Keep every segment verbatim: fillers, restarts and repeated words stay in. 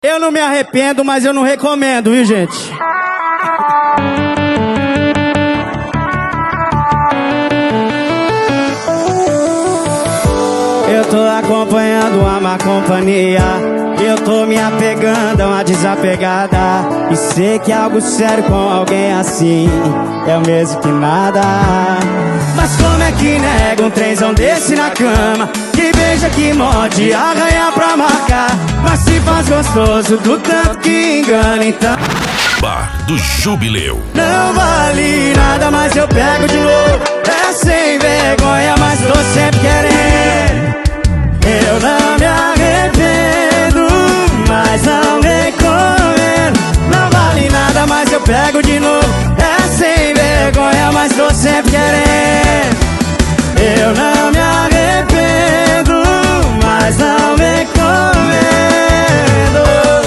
Eu não me arrependo, mas eu não recomendo, viu, gente? Eu tô acompanhando uma má companhia. Eu tô me apegando a uma desapegada. E sei que algo sério com alguém assim é o mesmo que nada. Mas como é que nega um trenzão desse na cama? Que beija, que morde, arranha pra marcar. Mas se faz gostoso do tanto que engana, então Bar do Jubileu. não vale nada, mas eu pego de novo. É sem vergonha, mas tô sempre querendo. Eu não me arrependo, mas não recomendo. Não vale nada, mas eu pego de novo. É sem vergonha, mas tô sempre querendo. Eu não me arrependo, mas não recomendo.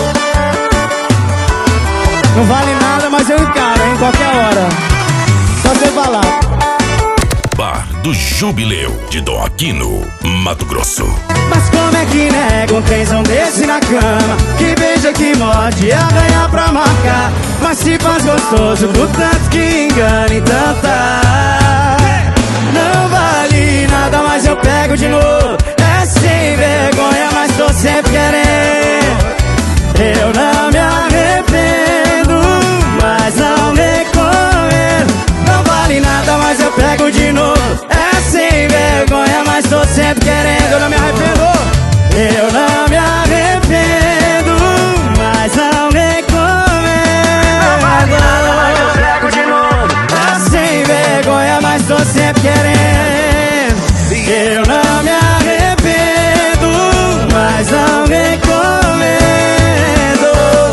Não vale nada, mas eu encaro, em qualquer hora. Só você falar. Bar do Jubileu de Dom Aquino, Mato Grosso. Mas como é que nega um trenzão desse na cama? Que beija, que morde, arranha pra marcar. Mas se faz gostoso do tanto que engana, então tá. Não vale nada, mas eu pego de novo. É sem vergonha, mas tô sempre querendo. Eu não me arrependo, mas não recomendo. Não vale nada, mas eu pego de novo. É sem vergonha, mas tô sempre querendo. Eu não me arrependo. Eu não me arrependo, mas não recomendo. Não vale nada, mas eu pego de novo. É sem vergonha, mas tô sempre querendo. Eu não me arrependo, mas não recomendo.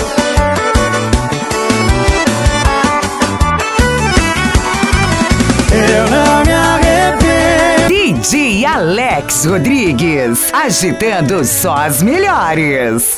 Eu não me arrependo. D J Alex Rodrigues, agitando só as melhores.